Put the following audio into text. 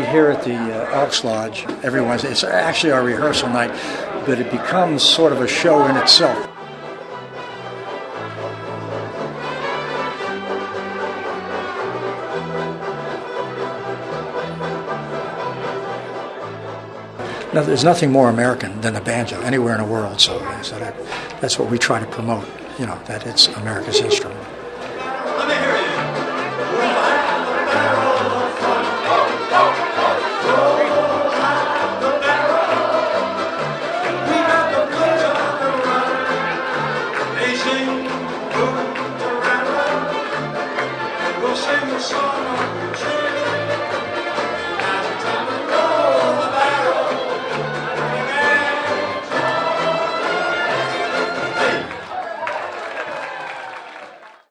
here at the Elks Lodge, it's actually our rehearsal night, but it becomes sort of a show in itself. Now, there's nothing more American than a banjo anywhere in the world, so that's what we try to promote, that it's America's instrument.